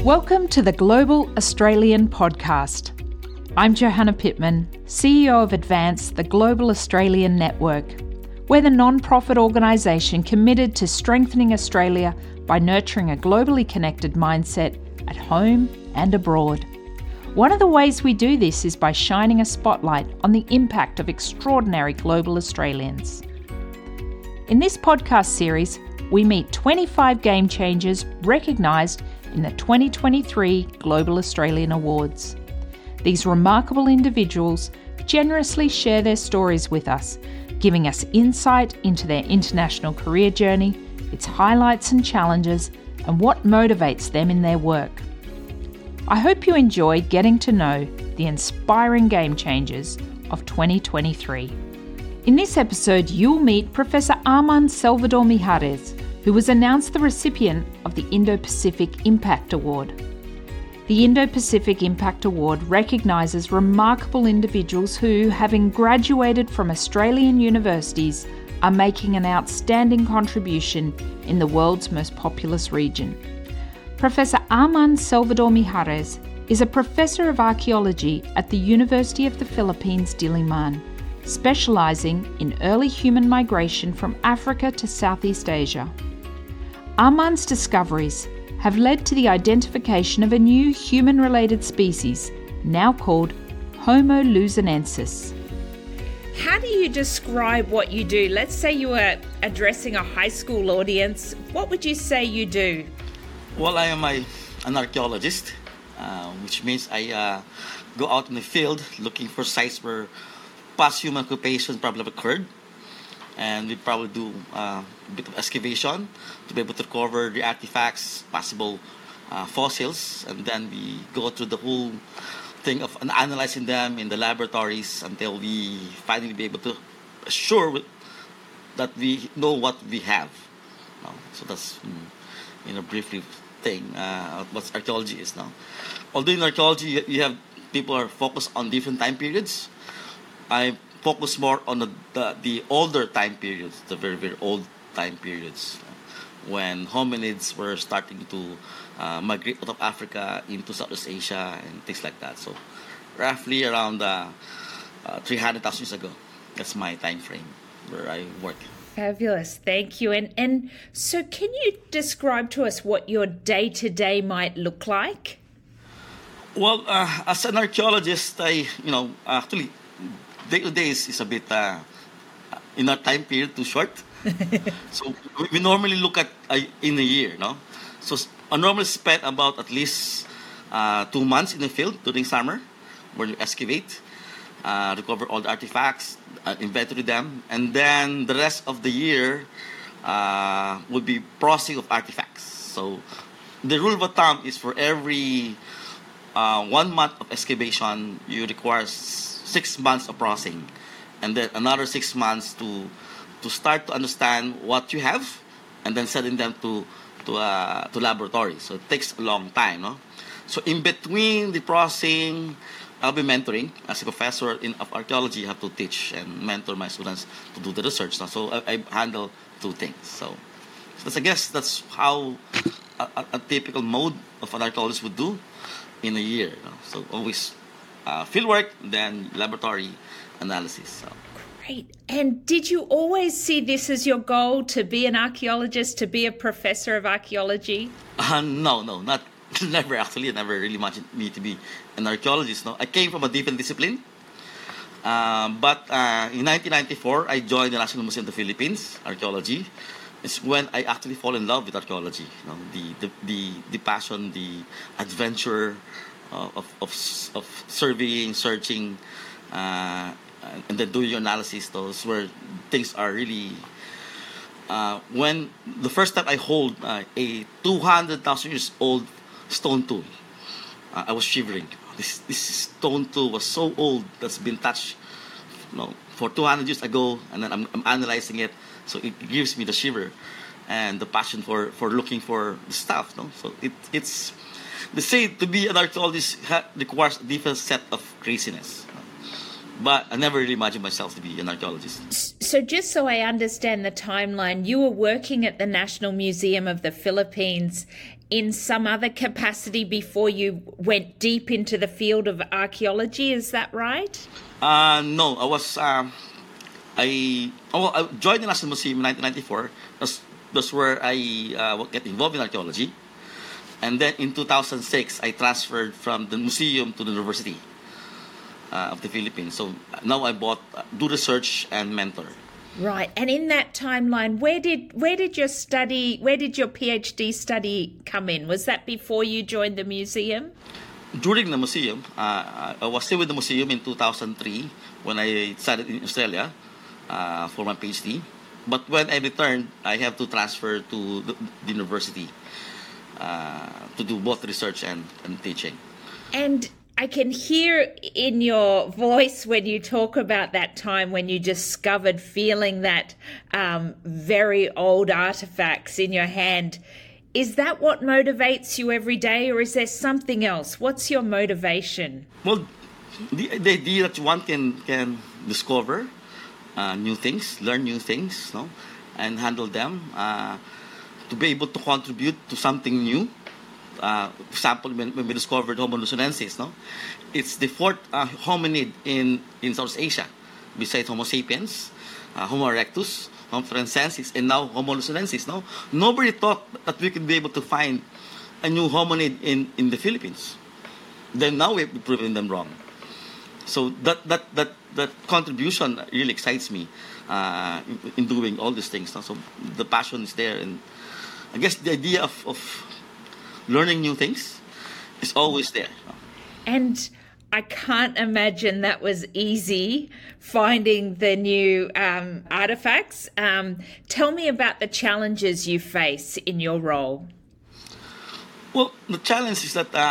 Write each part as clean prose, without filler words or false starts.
Welcome to the Global Australian Podcast. I'm Johanna Pittman, CEO of Advance, the Global Australian Network. We're the non-profit organisation committed to strengthening Australia by nurturing a globally connected mindset at home and abroad. One of the ways we do this is by shining a spotlight on the impact of extraordinary global Australians. In this podcast series, we meet 25 game changers recognised in the 2023 Global Australian Awards. These remarkable individuals generously share their stories with us, giving us insight into their international career journey, its highlights and challenges, and what motivates them in their work. I hope you enjoy getting to know the inspiring game changers of 2023. In this episode, you'll meet Professor Armand Salvador Mijares, who was announced the recipient of the Indo-Pacific Impact Award. The Indo-Pacific Impact Award recognises remarkable individuals who, having graduated from Australian universities, are making an outstanding contribution in the world's most populous region. Professor Armand Salvador Mijares is a professor of archaeology at the University of the Philippines, Diliman, specialising in early human migration from Africa to Southeast Asia. Armand's discoveries have led to the identification of a new human-related species, now called Homo luzonensis. How do you describe what you do? Let's say you were addressing a high school audience. What would you say you do? Well, I am an archaeologist, which means I go out in the field looking for sites where past human occupation probably have occurred. And we probably do a bit of excavation to be able to recover the artifacts, possible fossils, and then we go through the whole thing of analyzing them in the laboratories until we finally be able to assure that we know what we have. So that's, briefly thing what archaeology is now. Although in archaeology you have people are focused on different time periods, I focus more on the older time periods, the very, very old time periods, when hominids were starting to migrate out of Africa into Southeast Asia and things like that. So roughly around 300,000 years ago. That's my time frame where I work. Fabulous, thank you. And so can you describe to us what your day-to-day might look like? Well, as an archaeologist, actually, day-to-day is a bit, in our time period, too short. So we normally look at in a year, no? So I normally spend about at least 2 months in the field during summer, where you excavate, recover all the artifacts, inventory them, and then the rest of the year would be processing of artifacts. So the rule of thumb is for every 1 month of excavation, you require 6 months of processing, and then another 6 months to start to understand what you have, and then sending them to laboratory. So it takes a long time, no? So in between the processing, I'll be mentoring as a professor of archaeology. I have to teach and mentor my students to do the research. So I handle two things. So I guess that's how a typical mode of an archaeologist would do in a year. No? So always field work, then laboratory analysis. So. Great. And did you always see this as your goal, to be an archaeologist, to be a professor of archaeology? No, not never actually. I never really imagined me to be an archaeologist. No, I came from a different discipline. But in 1994, I joined the National Museum of the Philippines, archaeology. It's when I actually fall in love with archaeology. The passion, the adventure of surveying, searching, and then doing your analysis. Those where things are really. When the first time I hold a 200,000 years old stone tool, I was shivering. This stone tool was so old, that's been touched, for 200 years ago, and then I'm analyzing it. So it gives me the shiver and the passion for looking for the stuff. No, so it's. They say to be an archaeologist requires a different set of craziness. But I never really imagined myself to be an archaeologist. So just so I understand the timeline, you were working at the National Museum of the Philippines in some other capacity before you went deep into the field of archaeology, is that right? No, I joined the National Museum in 1994. That's where I get involved in archaeology. And then in 2006, I transferred from the museum to the University of the Philippines. So now I do research and mentor. Right. And in that timeline, where did your PhD study come in? Was that before you joined the museum? During the museum, I was still with the museum in 2003 when I started in Australia for my PhD. But when I returned, I have to transfer to the university to do both research and teaching. And I can hear in your voice when you talk about that time when you discovered feeling that very old artifacts in your hand. Is that what motivates you every day, or is there something else? What's your motivation? Well, the idea that one can discover new things, learn new things, no, and handle them, to be able to contribute to something new. For example, when we discovered Homo luzonensis, no, it's the fourth hominid in South Asia, besides Homo sapiens, Homo erectus, Homo floresiensis, and now Homo luzonensis. No, nobody thought that we could be able to find a new hominid in the Philippines. Then now we've proven them wrong. So that contribution really excites me in doing all these things. No? So the passion is there, and I guess the idea of learning new things is always there. And I can't imagine that was easy, finding the new artifacts. Tell me about the challenges you face in your role. Well, the challenge is that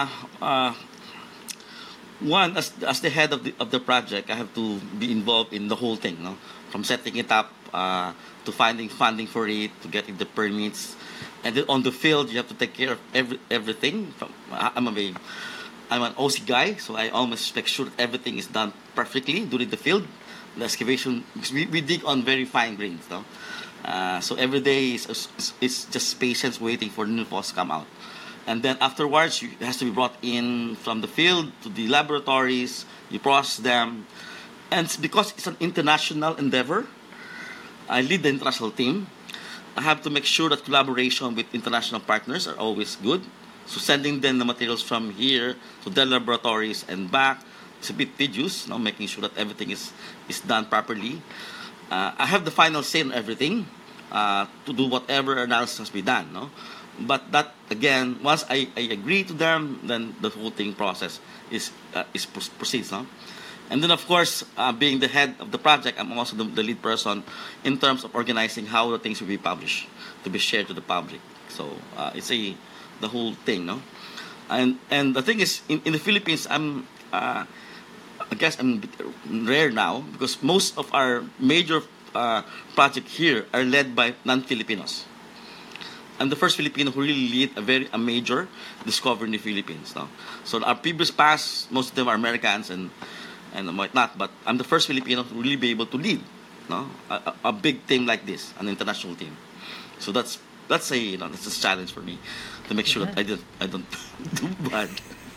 one, as the head of the project, I have to be involved in the whole thing, no? From setting it up to finding funding for it, to getting the permits, and then on the field you have to take care of everything. I'm an OC guy, so I always make sure that everything is done perfectly during the field, the excavation. Because we dig on very fine grains, no? So every day it's just patience waiting for new fossils to come out. And then afterwards, it has to be brought in from the field to the laboratories. You process them. And because it's an international endeavor, I lead the international team. I have to make sure that collaboration with international partners are always good. So sending them the materials from here to their laboratories and back, it's a bit tedious, no? Making sure that everything is done properly. I have the final say on everything to do whatever analysis has to be done. No? But that, again, once I agree to them, then the whole thing process proceeds. No? And then, of course, being the head of the project, I'm also the lead person in terms of organizing how the things will be published, to be shared to the public. So it's the whole thing, no? And the thing is, in the Philippines, I guess I'm a bit rare now because most of our major projects here are led by non-Filipinos. I'm the first Filipino who really lead a major discovery in the Philippines. No? So our previous past, most of them are Americans and whatnot, but I'm the first Filipino to really be able to lead, no, a big team like this, an international team. So that's a challenge for me to make sure that I don't do bad.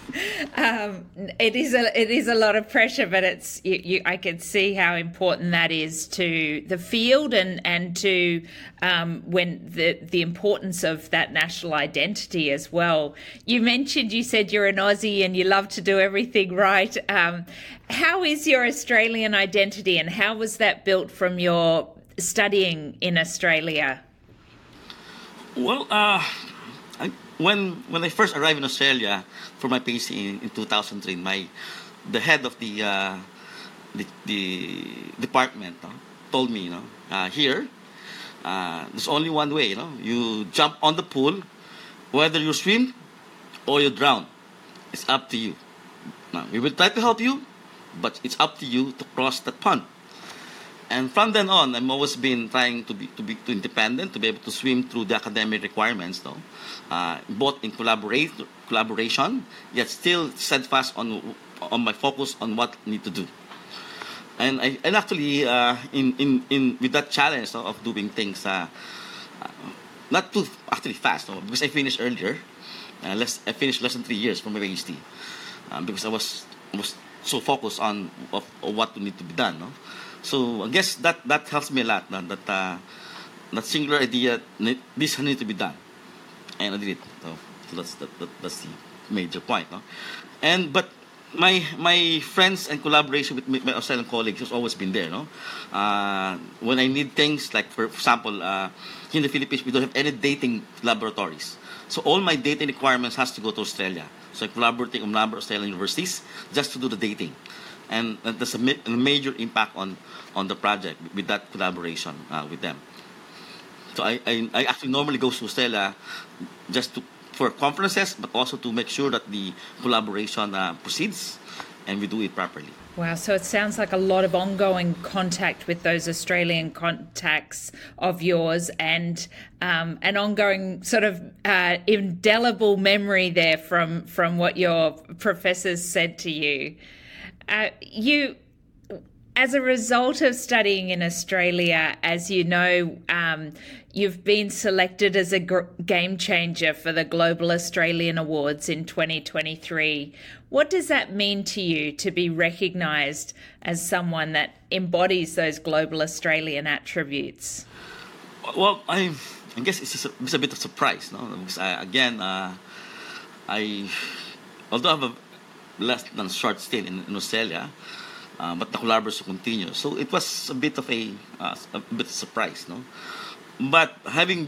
It is a lot of pressure, but it's I can see how important that is to the field and to when the importance of that national identity as well. You said you're an Aussie and you love to do everything right. How is your Australian identity, and how was that built from your studying in Australia? Well, when I first arrived in Australia for my PhD in 2003, the head of the department told me, here there's only one way, you jump on the pool, whether you swim or you drown, it's up to you. Now we will try to help you, but it's up to you to cross that pond. And from then on, I've always been trying to be independent, to be able to swim through the academic requirements, both in collaboration, yet still steadfast on my focus on what I need to do. and actually in with that challenge, no, of doing things not too actually fast, no, because I finished earlier. I finished less than 3 years from my PhD, because I was so focused on of what need to be done. No? So I guess that helps me a lot. No? That singular idea, this need to be done, and I did it. So that's the major point. No? But my friends and collaboration with my Australian colleagues has always been there. No, when I need things like, for example, here in the Philippines we don't have any dating laboratories, so all my dating requirements has to go to Australia. So I'm collaborating with a number of Australian universities just to do the dating, and there's a major impact on the project with that collaboration with them. So I actually normally go to Australia just for conferences, but also to make sure that the collaboration proceeds and we do it properly. Wow, so it sounds like a lot of ongoing contact with those Australian contacts of yours, and an ongoing sort of indelible memory there from what your professors said to you. You, as a result of studying in Australia, as you know, you've been selected as a game changer for the Global Australian Awards in 2023. What does that mean to you to be recognised as someone that embodies those Global Australian attributes? Well, I guess it's a bit of surprise, no? Because although I have a less than short stint in Australia, but the collaboration continues. So it was a bit of a bit of surprise, no. But having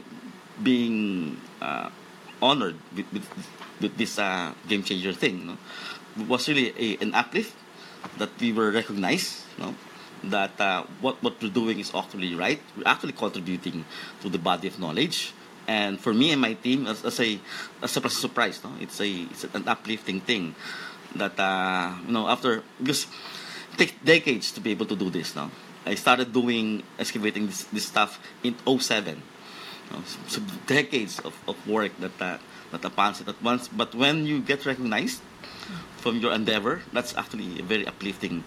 being honored with this game changer thing, no, was really an uplift that we were recognized, no, that what we're doing is actually right. We're actually contributing to the body of knowledge. And for me and my team, as a surprise, no, it's an uplifting thing that after, because it takes decades to be able to do this now. I started excavating this stuff in 2007. So decades of work that upons it at once. But when you get recognized from your endeavor, that's actually a very uplifting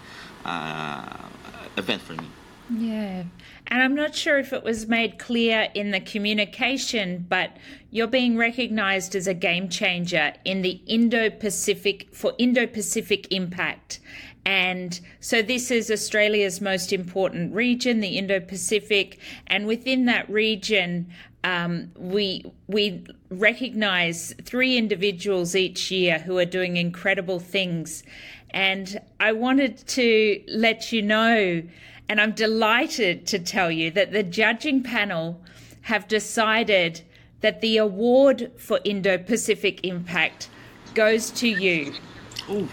event for me. Yeah. And I'm not sure if it was made clear in the communication, but you're being recognized as a game changer in the Indo-Pacific impact. And so this is Australia's most important region, the Indo-Pacific, and within that region, we recognise 3 individuals each year who are doing incredible things. And I wanted to let you know, and I'm delighted to tell you, that the judging panel have decided that the award for Indo-Pacific Impact goes to you. Ooh.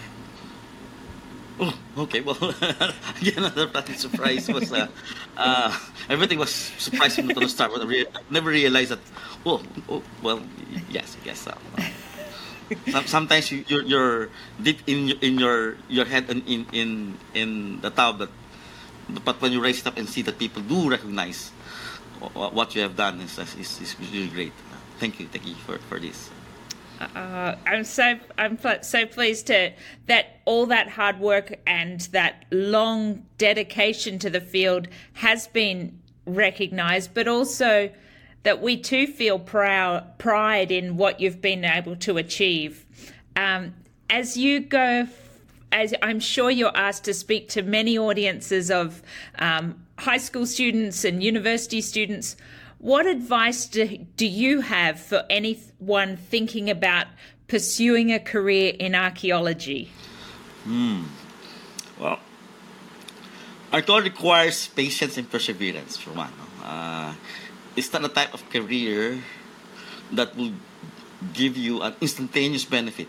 Oh, okay. Well, again, another pleasant surprise was everything was surprising to the start, but I never realized that. Oh, well, yes, I guess so. Sometimes you're deep in your head and in the thought, but when you raise it up and see that people do recognize what you have done is really great. Thank you for this. I'm so pleased that all that hard work and that long dedication to the field has been recognised, but also that we too feel pride in what you've been able to achieve. As I'm sure you're asked to speak to many audiences of high school students and university students, what advice do you have for anyone thinking about pursuing a career in archaeology? Well, archaeology requires patience and perseverance, for one. It's not a type of career that will give you an instantaneous benefit.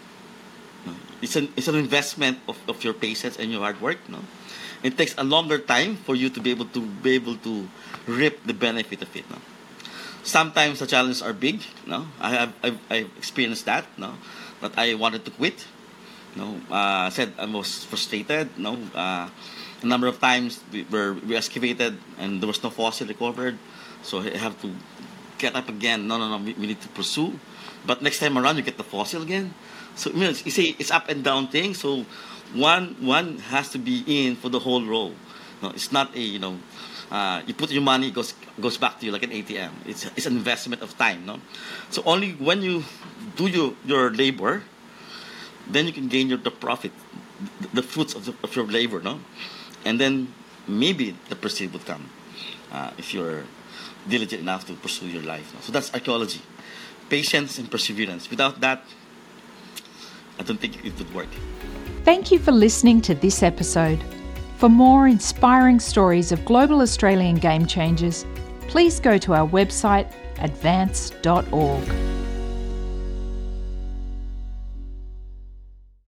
It's an investment of your patience and your hard work. No? It takes a longer time for you to be able to reap the benefit of it. No? Sometimes the challenges are big. No, I've experienced that. No, that I wanted to quit. No, I said I was frustrated. No, a number of times we excavated and there was no fossil recovered, so I have to get up again. No, we need to pursue. But next time around, you get the fossil again. So you see, it's up and down thing. So one has to be in for the whole row. No, it's not a you put your money, goes back to you like an ATM. It's an investment of time. No, so only when you do your labor, then you can gain the profit, the fruits of your labor. No, and then maybe the pursuit would come if you're diligent enough to pursue your life. No? So that's archaeology. Patience and perseverance. Without that, I don't think it would work. Thank you for listening to this episode. For more inspiring stories of global Australian game changers, please go to our website advance.org.